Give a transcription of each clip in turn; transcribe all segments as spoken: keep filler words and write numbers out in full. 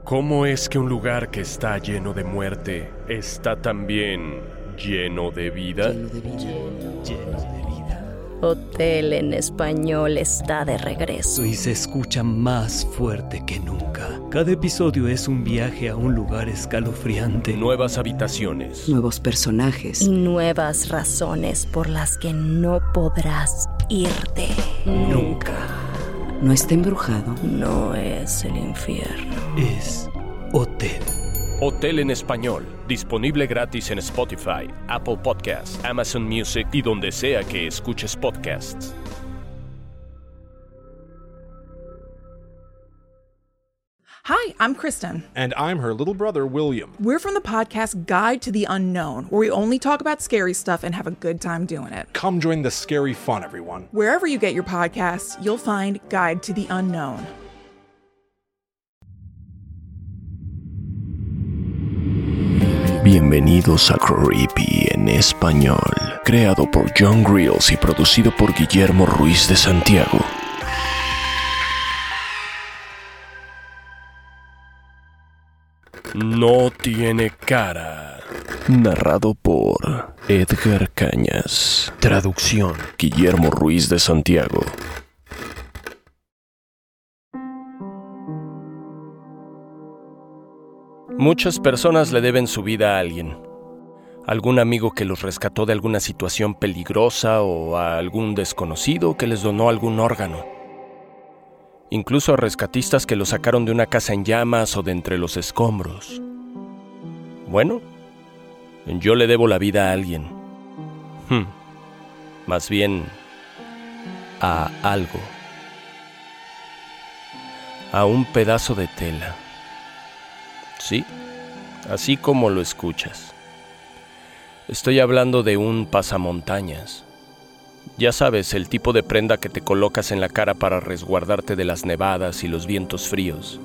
¿Cómo es que un lugar que está lleno de muerte está también lleno de vida? Lleno de vida. Lleno, lleno de vida. Hotel en Español está de regreso. Y se escucha más fuerte que nunca. Cada episodio es un viaje a un lugar escalofriante. Nuevas habitaciones. Nuevos personajes. Y nuevas razones por las que no podrás irte. Nunca. No está embrujado. No es el infierno. Es Hotel. Hotel en Español. Disponible gratis en Spotify, Apple Podcasts, Amazon Music y donde sea que escuches podcasts. Hi, I'm Kristen. And I'm her little brother, William. We're from the podcast Guide to the Unknown, where we only talk about scary stuff and have a good time doing it. Come join the scary fun, everyone. Wherever you get your podcasts, you'll find Guide to the Unknown. Bienvenidos a Creepy en Español, creado por John Grills y producido por Guillermo Ruiz de Santiago. No tiene cara. Narrado por Edgar Cañas. Traducción: Guillermo Ruiz de Santiago. Muchas personas le deben su vida a alguien. Algún amigo que los rescató de alguna situación peligrosa o a algún desconocido que les donó algún órgano. Incluso a rescatistas que los sacaron de una casa en llamas o de entre los escombros. Bueno, yo le debo la vida a alguien. Hmm. Más bien, a algo. A un pedazo de tela. Sí, así como lo escuchas. Estoy hablando de un pasamontañas. Ya sabes, el tipo de prenda que te colocas en la cara para resguardarte de las nevadas y los vientos fríos.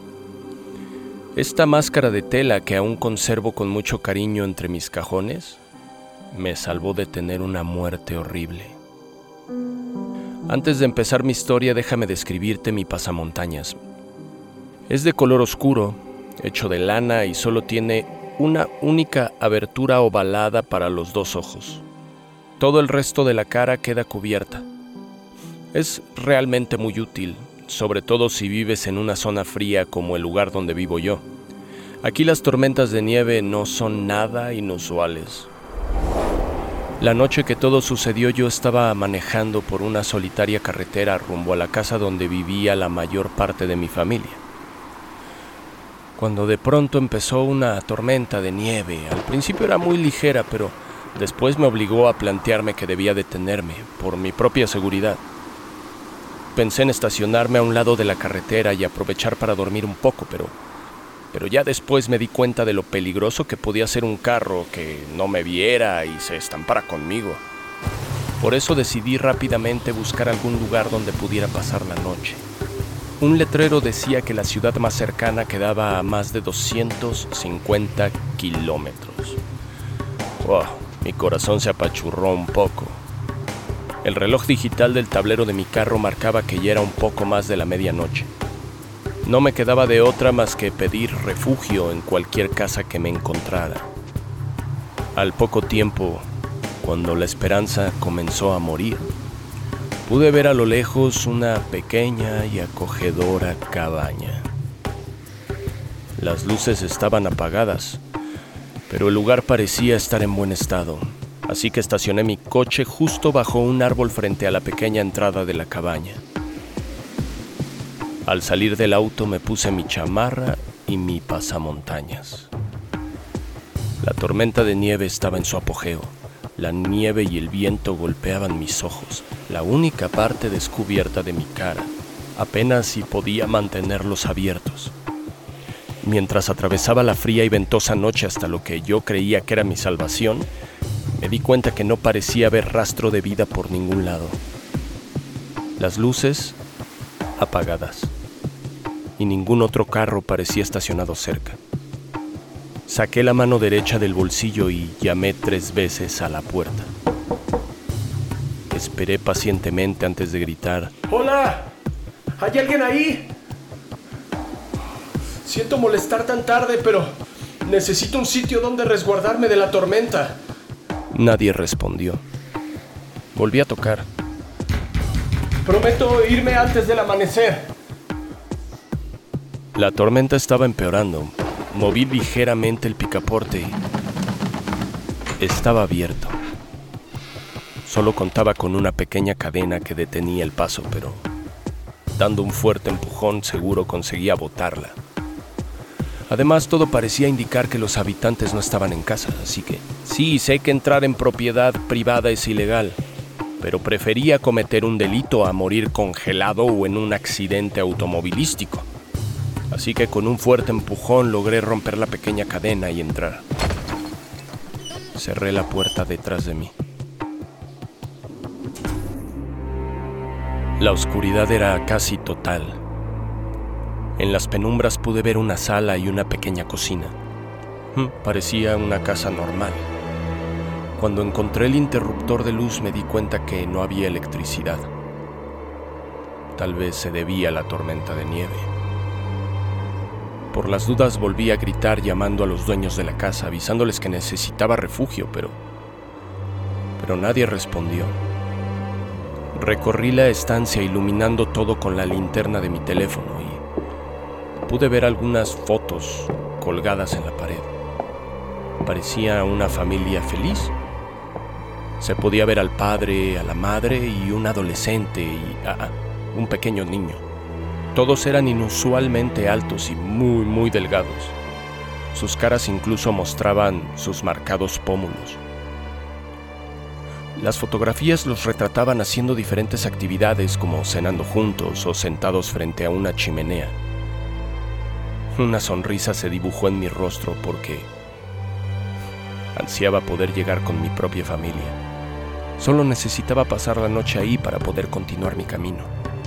Esta máscara de tela que aún conservo con mucho cariño entre mis cajones, me salvó de tener una muerte horrible. Antes de empezar mi historia, déjame describirte mi pasamontañas. Es de color oscuro, hecho de lana y solo tiene una única abertura ovalada para los dos ojos. Todo el resto de la cara queda cubierta. Es realmente muy útil, sobre todo si vives en una zona fría como el lugar donde vivo yo. Aquí las tormentas de nieve no son nada inusuales. La noche que todo sucedió yo estaba manejando por una solitaria carretera rumbo a la casa donde vivía la mayor parte de mi familia. Cuando de pronto empezó una tormenta de nieve. Al principio era muy ligera, pero después me obligó a plantearme que debía detenerme, por mi propia seguridad. Pensé en estacionarme a un lado de la carretera y aprovechar para dormir un poco, pero, pero ya después me di cuenta de lo peligroso que podía ser un carro que no me viera y se estampara conmigo. Por eso decidí rápidamente buscar algún lugar donde pudiera pasar la noche. Un letrero decía que la ciudad más cercana quedaba a más de doscientos cincuenta kilómetros. Wow, mi corazón se apachurró un poco. El reloj digital del tablero de mi carro marcaba que ya era un poco más de la medianoche. No me quedaba de otra más que pedir refugio en cualquier casa que me encontrara. Al poco tiempo, cuando la esperanza comenzó a morir, pude ver a lo lejos una pequeña y acogedora cabaña. Las luces estaban apagadas, pero el lugar parecía estar en buen estado, así que estacioné mi coche justo bajo un árbol frente a la pequeña entrada de la cabaña. Al salir del auto me puse mi chamarra y mi pasamontañas. La tormenta de nieve estaba en su apogeo. La nieve y el viento golpeaban mis ojos, la única parte descubierta de mi cara. Apenas si podía mantenerlos abiertos. Mientras atravesaba la fría y ventosa noche hasta lo que yo creía que era mi salvación, me di cuenta que no parecía haber rastro de vida por ningún lado. Las luces apagadas y ningún otro carro parecía estacionado cerca. Saqué la mano derecha del bolsillo y llamé tres veces a la puerta. Esperé pacientemente antes de gritar: ¡Hola! ¿Hay alguien ahí? Siento molestar tan tarde, pero necesito un sitio donde resguardarme de la tormenta. Nadie respondió. Volví a tocar. Prometo irme antes del amanecer. La tormenta estaba empeorando. Moví ligeramente el picaporte y estaba abierto. Solo contaba con una pequeña cadena que detenía el paso, pero dando un fuerte empujón seguro conseguía botarla. Además, todo parecía indicar que los habitantes no estaban en casa, así que sí, sé que entrar en propiedad privada es ilegal, pero prefería cometer un delito a morir congelado o en un accidente automovilístico. Así que con un fuerte empujón logré romper la pequeña cadena y entrar. Cerré la puerta detrás de mí. La oscuridad era casi total. En las penumbras pude ver una sala y una pequeña cocina. Parecía una casa normal. Cuando encontré el interruptor de luz me di cuenta que no había electricidad. Tal vez se debía a la tormenta de nieve. Por las dudas volví a gritar llamando a los dueños de la casa, avisándoles que necesitaba refugio, pero... pero nadie respondió. Recorrí la estancia iluminando todo con la linterna de mi teléfono y pude ver algunas fotos colgadas en la pared. Parecía una familia feliz. Se podía ver al padre, a la madre y un adolescente y ah, un pequeño niño. Todos eran inusualmente altos y muy, muy delgados. Sus caras incluso mostraban sus marcados pómulos. Las fotografías los retrataban haciendo diferentes actividades como cenando juntos o sentados frente a una chimenea. Una sonrisa se dibujó en mi rostro porque ansiaba poder llegar con mi propia familia. Solo necesitaba pasar la noche ahí para poder continuar mi camino.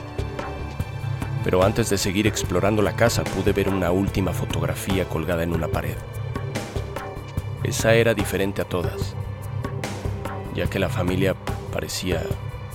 Pero antes de seguir explorando la casa pude ver una última fotografía colgada en una pared. Esa era diferente a todas, ya que la familia parecía...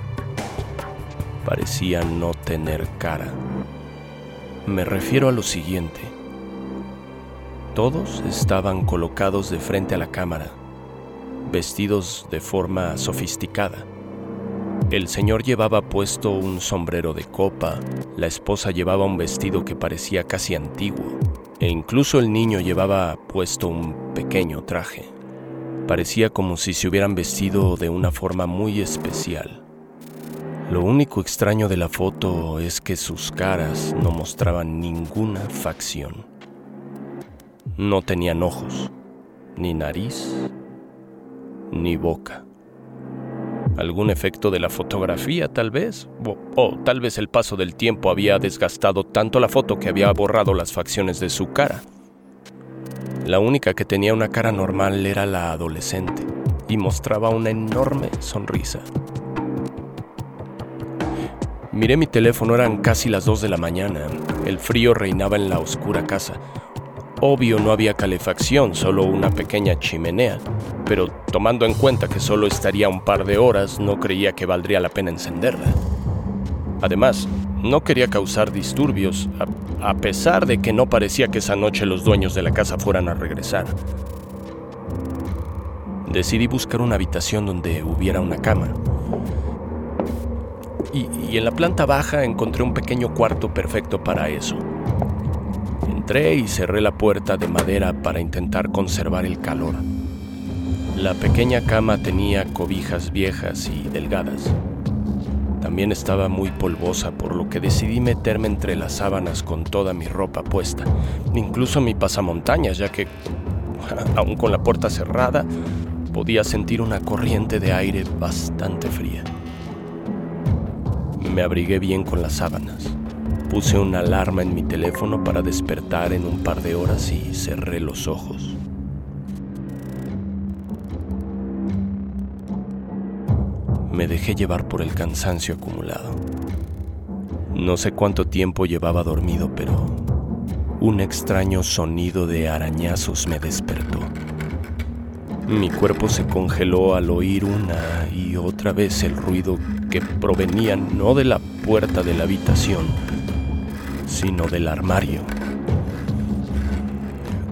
parecía no tener cara. Me refiero a lo siguiente. Todos estaban colocados de frente a la cámara, vestidos de forma sofisticada. El señor llevaba puesto un sombrero de copa, la esposa llevaba un vestido que parecía casi antiguo, e incluso el niño llevaba puesto un pequeño traje. Parecía como si se hubieran vestido de una forma muy especial. Lo único extraño de la foto es que sus caras no mostraban ninguna facción. No tenían ojos, ni nariz, ni boca. ¿Algún efecto de la fotografía, tal vez? O, o tal vez el paso del tiempo había desgastado tanto la foto que había borrado las facciones de su cara. La única que tenía una cara normal era la adolescente y mostraba una enorme sonrisa. Miré mi teléfono, eran casi las dos de la mañana. El frío reinaba en la oscura casa. Obvio no había calefacción, solo una pequeña chimenea, pero tomando en cuenta que solo estaría un par de horas, no creía que valdría la pena encenderla. Además, no quería causar disturbios, a, a pesar de que no parecía que esa noche los dueños de la casa fueran a regresar. Decidí buscar una habitación donde hubiera una cama. Y, y en la planta baja encontré un pequeño cuarto perfecto para eso. Entré y cerré la puerta de madera para intentar conservar el calor. La pequeña cama tenía cobijas viejas y delgadas. También estaba muy polvosa, por lo que decidí meterme entre las sábanas con toda mi ropa puesta, incluso mi pasamontañas, ya que, aún con la puerta cerrada, podía sentir una corriente de aire bastante fría. Me abrigué bien con las sábanas. Puse una alarma en mi teléfono para despertar en un par de horas y cerré los ojos. Me dejé llevar por el cansancio acumulado. No sé cuánto tiempo llevaba dormido, pero un extraño sonido de arañazos me despertó. Mi cuerpo se congeló al oír una y otra vez el ruido que provenía no de la puerta de la habitación, sino del armario.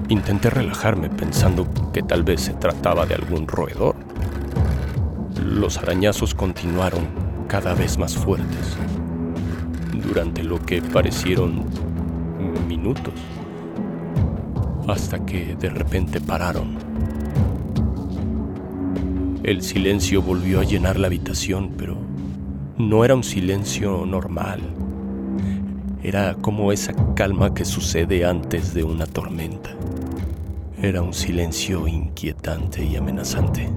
Intenté relajarme pensando que tal vez se trataba de algún roedor. Los arañazos continuaron cada vez más fuertes durante lo que parecieron minutos, hasta que de repente pararon. El silencio volvió a llenar la habitación, pero no era un silencio normal. Era como esa calma que sucede antes de una tormenta. Era un silencio inquietante y amenazante.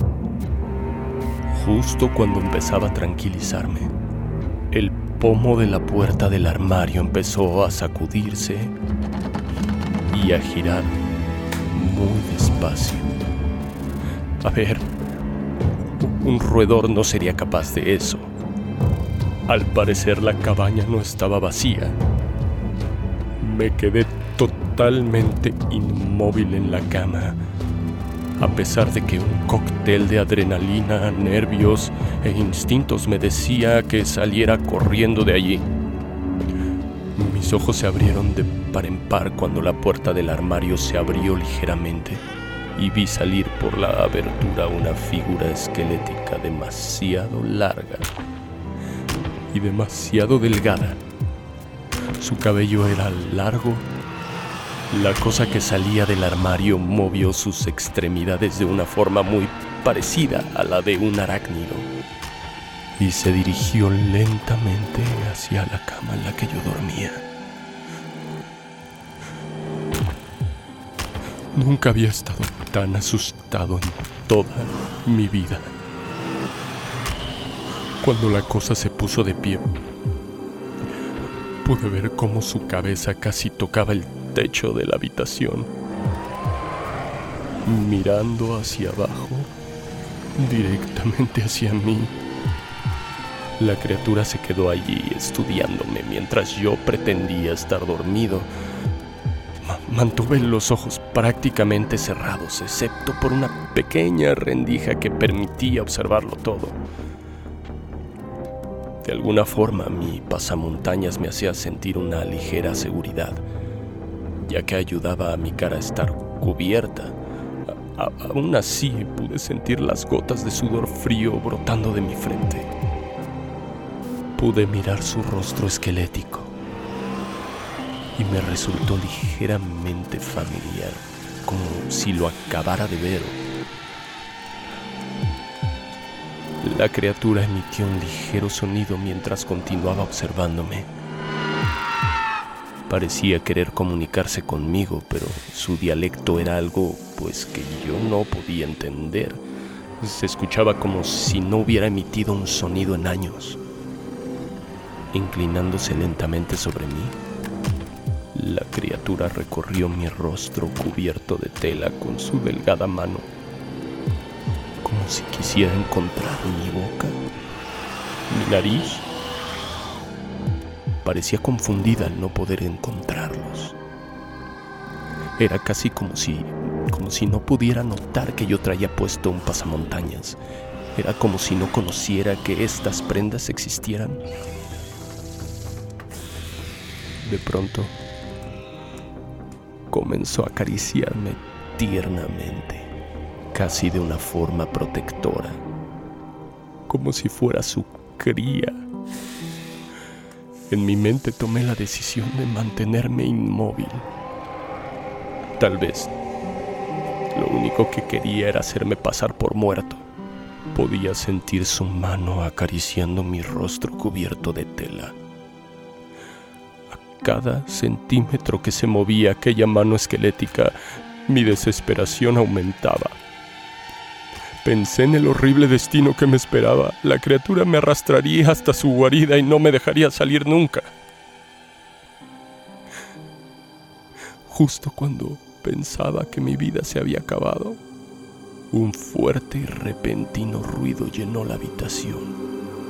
Justo cuando empezaba a tranquilizarme, el pomo de la puerta del armario empezó a sacudirse y a girar muy despacio. A ver, un roedor no sería capaz de eso. Al parecer la cabaña no estaba vacía. Me quedé totalmente inmóvil en la cama, a pesar de que un cóctel de adrenalina, nervios e instintos me decía que saliera corriendo de allí. Mis ojos se abrieron de par en par cuando la puerta del armario se abrió ligeramente y vi salir por la abertura una figura esquelética demasiado larga y demasiado delgada. Su cabello era largo. La cosa que salía del armario movió sus extremidades de una forma muy parecida a la de un arácnido y se dirigió lentamente hacia la cama en la que yo dormía. Nunca había estado tan asustado en toda mi vida. Cuando la cosa se puso de pie, pude ver cómo su cabeza casi tocaba el techo de la habitación, mirando hacia abajo, directamente hacia mí. La criatura se quedó allí estudiándome mientras yo pretendía estar dormido. Mantuve los ojos prácticamente cerrados, excepto por una pequeña rendija que permitía observarlo todo. De alguna forma, mi pasamontañas me hacía sentir una ligera seguridad, ya que ayudaba a mi cara a estar cubierta. A- a- aún así, pude sentir las gotas de sudor frío brotando de mi frente. Pude mirar su rostro esquelético y me resultó ligeramente familiar, como si lo acabara de ver. La criatura emitió un ligero sonido mientras continuaba observándome. Parecía querer comunicarse conmigo, pero su dialecto era algo, pues, que yo no podía entender. Se escuchaba como si no hubiera emitido un sonido en años. Inclinándose lentamente sobre mí, la criatura recorrió mi rostro cubierto de tela con su delgada mano, como si quisiera encontrar mi boca, mi nariz. Parecía confundida al no poder encontrarlos. Era casi como si, como si no pudiera notar que yo traía puesto un pasamontañas. Era como si no conociera que estas prendas existieran. De pronto, comenzó a acariciarme tiernamente, casi de una forma protectora, como si fuera su cría. En mi mente tomé la decisión de mantenerme inmóvil. Tal vez lo único que quería era hacerme pasar por muerto. Podía sentir su mano acariciando mi rostro cubierto de tela. A cada centímetro que se movía aquella mano esquelética, mi desesperación aumentaba. Pensé en el horrible destino que me esperaba. La criatura me arrastraría hasta su guarida y no me dejaría salir nunca. Justo cuando pensaba que mi vida se había acabado, un fuerte y repentino ruido llenó la habitación.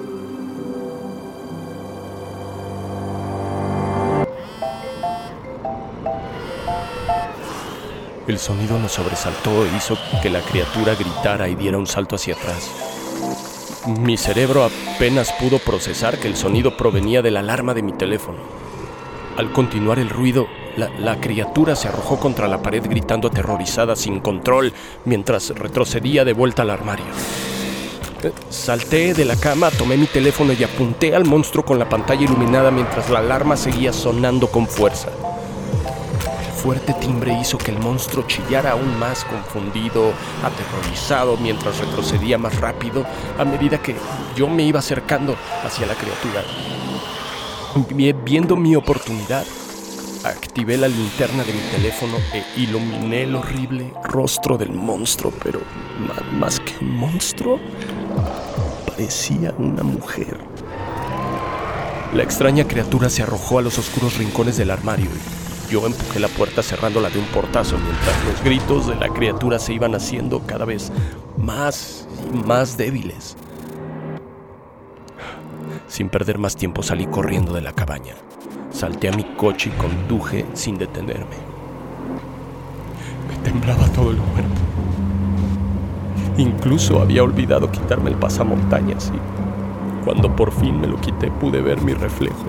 El sonido nos sobresaltó e hizo que la criatura gritara y diera un salto hacia atrás. Mi cerebro apenas pudo procesar que el sonido provenía de la alarma de mi teléfono. Al continuar el ruido, La, la criatura se arrojó contra la pared gritando aterrorizada, sin control, mientras retrocedía de vuelta al armario. Salté de la cama, tomé mi teléfono y apunté al monstruo con la pantalla iluminada mientras la alarma seguía sonando con fuerza. El fuerte timbre hizo que el monstruo chillara aún más, confundido, aterrorizado, mientras retrocedía más rápido a medida que yo me iba acercando hacia la criatura. Viendo mi oportunidad, activé la linterna de mi teléfono e iluminé el horrible rostro del monstruo, pero más que un monstruo, parecía una mujer. La extraña criatura se arrojó a los oscuros rincones del armario y yo empujé la puerta cerrándola de un portazo mientras los gritos de la criatura se iban haciendo cada vez más y más débiles. Sin perder más tiempo salí corriendo de la cabaña. Salté a mi coche y conduje sin detenerme. Me temblaba todo el cuerpo. Incluso había olvidado quitarme el pasamontañas y cuando por fin me lo quité pude ver mi reflejo.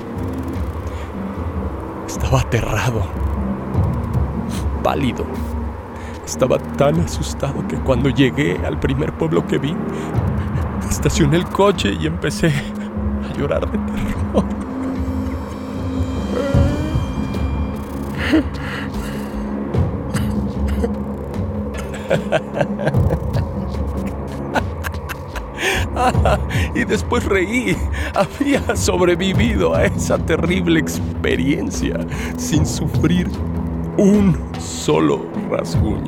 Estaba aterrado, pálido. Estaba tan asustado que cuando llegué al primer pueblo que vi, estacioné el coche y empecé a llorar de terror. Y después reí. Había sobrevivido a esa terrible experiencia sin sufrir un solo rasguño.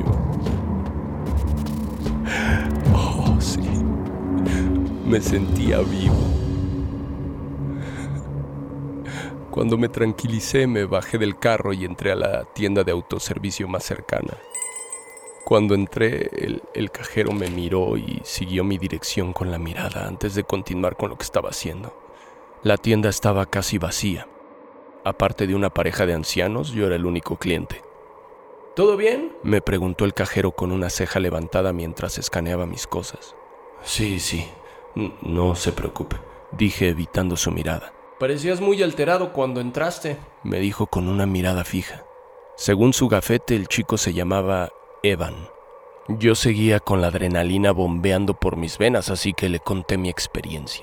Oh, sí. Me sentía vivo. Cuando me tranquilicé, me bajé del carro y entré a la tienda de autoservicio más cercana. Cuando entré, el, el cajero me miró y siguió mi dirección con la mirada antes de continuar con lo que estaba haciendo. La tienda estaba casi vacía. Aparte de una pareja de ancianos, yo era el único cliente. ¿Todo bien?, me preguntó el cajero con una ceja levantada mientras escaneaba mis cosas. Sí, sí, N- no se preocupe, dije evitando su mirada. Parecías muy alterado cuando entraste, me dijo con una mirada fija. Según su gafete, el chico se llamaba Evan. Yo seguía con la adrenalina bombeando por mis venas, así que le conté mi experiencia.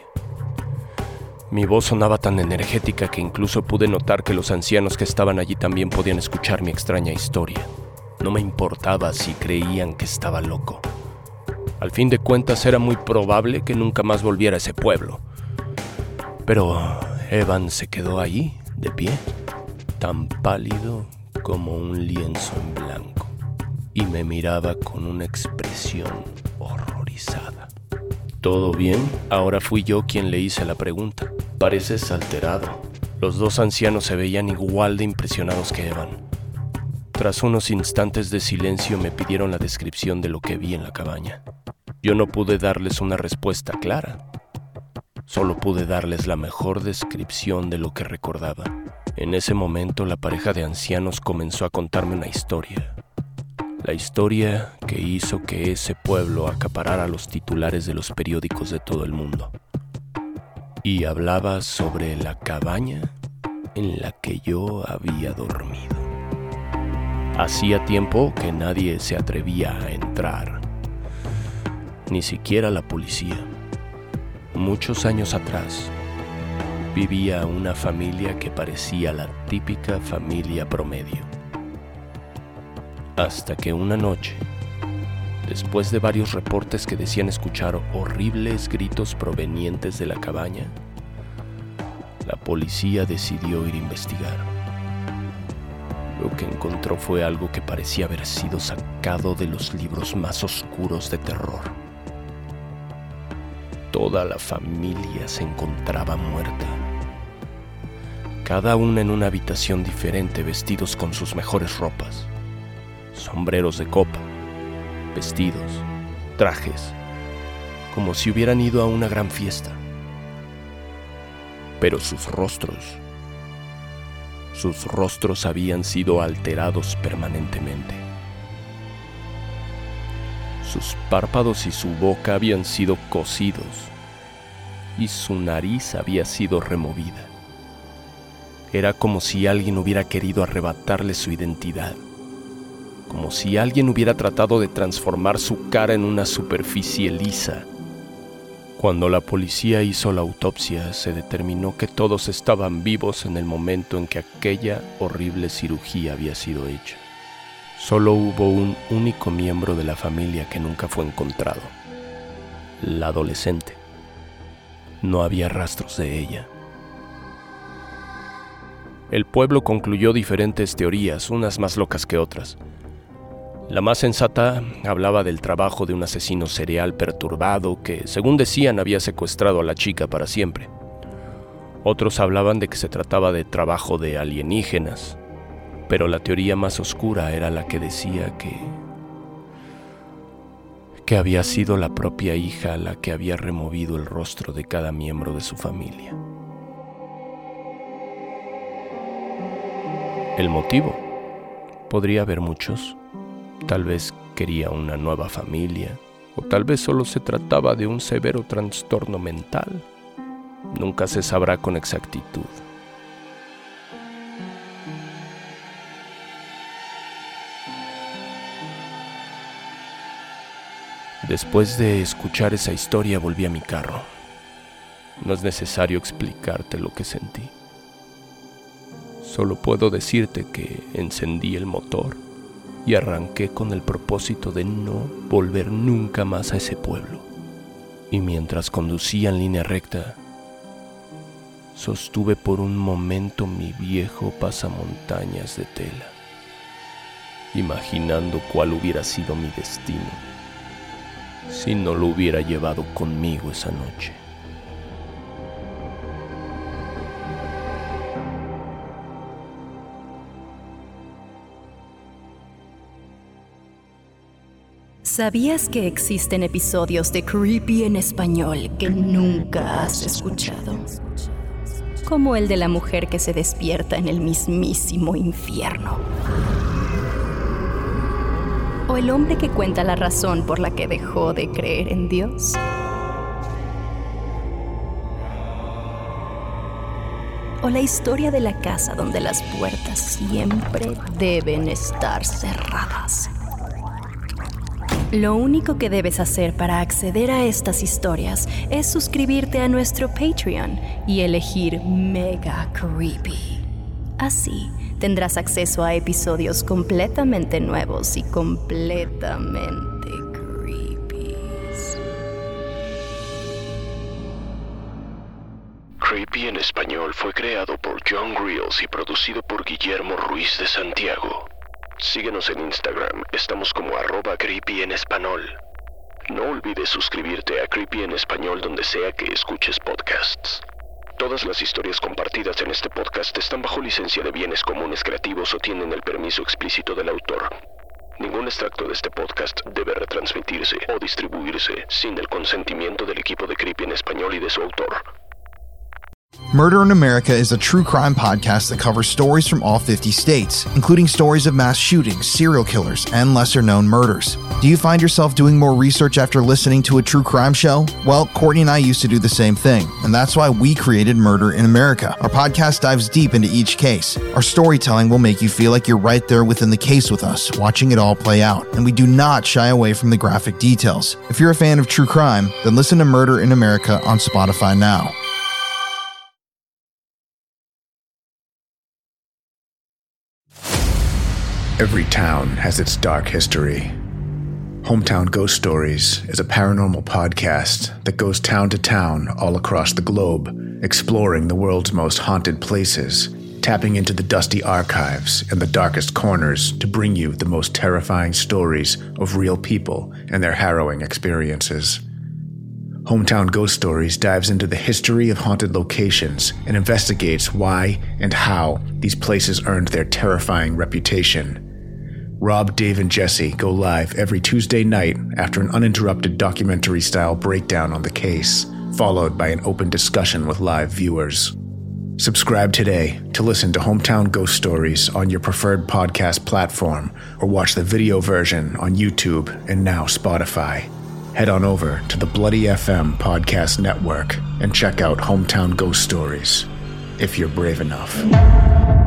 Mi voz sonaba tan energética que incluso pude notar que los ancianos que estaban allí también podían escuchar mi extraña historia. No me importaba si creían que estaba loco. Al fin de cuentas, era muy probable que nunca más volviera a ese pueblo. Pero Evan se quedó allí, de pie, tan pálido como un lienzo en blanco, y me miraba con una expresión horrorizada. ¿Todo bien? Ahora fui yo quien le hice la pregunta. Pareces alterado. Los dos ancianos se veían igual de impresionados que Evan. Tras unos instantes de silencio me pidieron la descripción de lo que vi en la cabaña. Yo no pude darles una respuesta clara. Solo pude darles la mejor descripción de lo que recordaba. En ese momento la pareja de ancianos comenzó a contarme una historia. La historia que hizo que ese pueblo acaparara los titulares de los periódicos de todo el mundo. Y hablaba sobre la cabaña en la que yo había dormido. Hacía tiempo que nadie se atrevía a entrar, ni siquiera la policía. Muchos años atrás, vivía una familia que parecía la típica familia promedio. Hasta que una noche, después de varios reportes que decían escuchar horribles gritos provenientes de la cabaña, la policía decidió ir a investigar. Lo que encontró fue algo que parecía haber sido sacado de los libros más oscuros de terror. Toda la familia se encontraba muerta, cada una en una habitación diferente, vestidos con sus mejores ropas, sombreros de copa, vestidos, trajes, como si hubieran ido a una gran fiesta. Pero sus rostros, sus rostros habían sido alterados permanentemente. Sus párpados y su boca habían sido cosidos y su nariz había sido removida. Era como si alguien hubiera querido arrebatarle su identidad, como si alguien hubiera tratado de transformar su cara en una superficie lisa. Cuando la policía hizo la autopsia, se determinó que todos estaban vivos en el momento en que aquella horrible cirugía había sido hecha. Solo hubo un único miembro de la familia que nunca fue encontrado: la adolescente. No había rastros de ella. El pueblo concluyó diferentes teorías, unas más locas que otras. La más sensata hablaba del trabajo de un asesino serial perturbado que, según decían, había secuestrado a la chica para siempre. Otros hablaban de que se trataba de trabajo de alienígenas, pero la teoría más oscura era la que decía que... que había sido la propia hija la que había removido el rostro de cada miembro de su familia. El motivo: podría haber muchos. Tal vez quería una nueva familia, o tal vez solo se trataba de un severo trastorno mental. Nunca se sabrá con exactitud. Después de escuchar esa historia, volví a mi carro. No es necesario explicarte lo que sentí. Solo puedo decirte que encendí el motor y arranqué con el propósito de no volver nunca más a ese pueblo. Y mientras conducía en línea recta, sostuve por un momento mi viejo pasamontañas de tela, imaginando cuál hubiera sido mi destino si no lo hubiera llevado conmigo esa noche. ¿Sabías que existen episodios de Creepy en español que nunca has escuchado? Como el de la mujer que se despierta en el mismísimo infierno. O el hombre que cuenta la razón por la que dejó de creer en Dios. O la historia de la casa donde las puertas siempre deben estar cerradas. Lo único que debes hacer para acceder a estas historias es suscribirte a nuestro Patreon y elegir Mega Creepy. Así tendrás acceso a episodios completamente nuevos y completamente creepy. Creepy en español fue creado por John Grills y producido por Guillermo Ruiz de Santiago. Síguenos en Instagram, estamos como arroba creepy en español. No olvides suscribirte a Creepy en español donde sea que escuches podcasts. Todas las historias compartidas en este podcast están bajo licencia de bienes comunes creativos o tienen el permiso explícito del autor. Ningún extracto de este podcast debe retransmitirse o distribuirse sin el consentimiento del equipo de Creepy en español y de su autor. Murder in America is a true crime podcast that covers stories from all fifty states, including stories of mass shootings, serial killers, and lesser-known murders. Do you find yourself doing more research after listening to a true crime show? Well, Courtney and I used to do the same thing, and that's why we created Murder in America. Our podcast dives deep into each case. Our storytelling will make you feel like you're right there within the case with us, watching it all play out, and we do not shy away from the graphic details. If you're a fan of true crime, then listen to Murder in America on Spotify now. Every town has its dark history. Hometown Ghost Stories is a paranormal podcast that goes town to town all across the globe, exploring the world's most haunted places, tapping into the dusty archives and the darkest corners to bring you the most terrifying stories of real people and their harrowing experiences. Hometown Ghost Stories dives into the history of haunted locations and investigates why and how these places earned their terrifying reputation. Rob, Dave, and Jesse go live every Tuesday night after an uninterrupted documentary-style breakdown on the case, followed by an open discussion with live viewers. Subscribe today to listen to Hometown Ghost Stories on your preferred podcast platform or watch the video version on YouTube and now Spotify. Head on over to the Bloody F M Podcast Network and check out Hometown Ghost Stories. if you're brave enough.